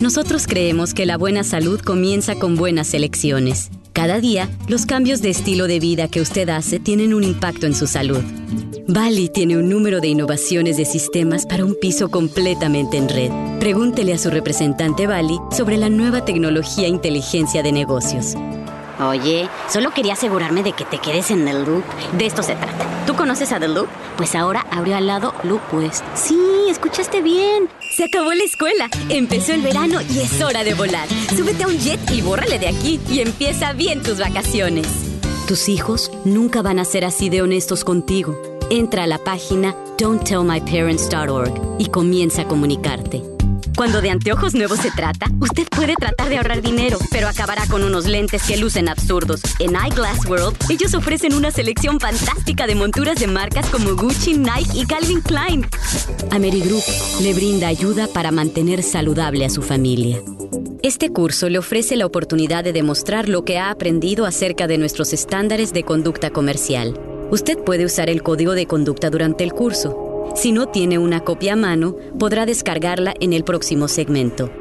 Nosotros creemos que la buena salud comienza con buenas elecciones. Cada día, los cambios de estilo de vida que usted hace tienen un impacto en su salud. Bali tiene un número de innovaciones de sistemas para un piso completamente en red. Pregúntele a su representante Bali sobre la nueva tecnología inteligencia de negocios. Oye, solo quería asegurarme de que te quedes en The Loop. De esto se trata. ¿Tú conoces a The Loop? Pues ahora abrió al lado Loop West. Sí, escuchaste bien. Se acabó la escuela, empezó el verano y es hora de volar. Súbete a un jet y bórrale de aquí y empieza bien tus vacaciones. Tus hijos nunca van a ser así de honestos contigo. Entra a la página don'ttellmyparents.org y comienza a comunicarte. Cuando de anteojos nuevos se trata, usted puede tratar de ahorrar dinero, pero acabará con unos lentes que lucen absurdos. En Eyeglass World, ellos ofrecen una selección fantástica de monturas de marcas como Gucci, Nike y Calvin Klein. Amerigroup le brinda ayuda para mantener saludable a su familia. Este curso le ofrece la oportunidad de demostrar lo que ha aprendido acerca de nuestros estándares de conducta comercial. Usted puede usar el código de conducta durante el curso. Si no tiene una copia a mano, podrá descargarla en el próximo segmento.